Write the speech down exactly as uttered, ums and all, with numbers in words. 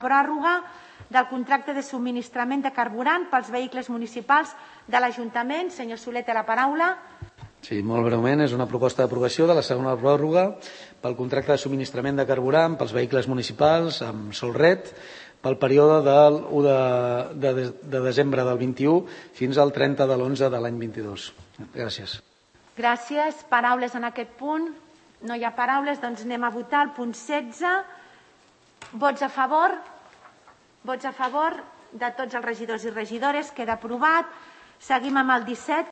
pròrroga del contracte de subministrament de carburant pels vehicles municipals de l'Ajuntament. Senyor Soler, té la paraula. Sí, molt breument, és una proposta d'aprovació de la segona pròrroga pel contracte de subministrament de carburant pels vehicles municipals amb Solret pel període del u de desembre del vint-i-u fins al trenta de l'onze de l'any vint-i-dos. Gràcies. Gràcies. Paraules en aquest punt? No hi ha paraules, doncs anem a votar el punt setze. Vots a favor? Vots a favor de tots els regidors i regidores. Queda aprovat. Seguim amb el disset.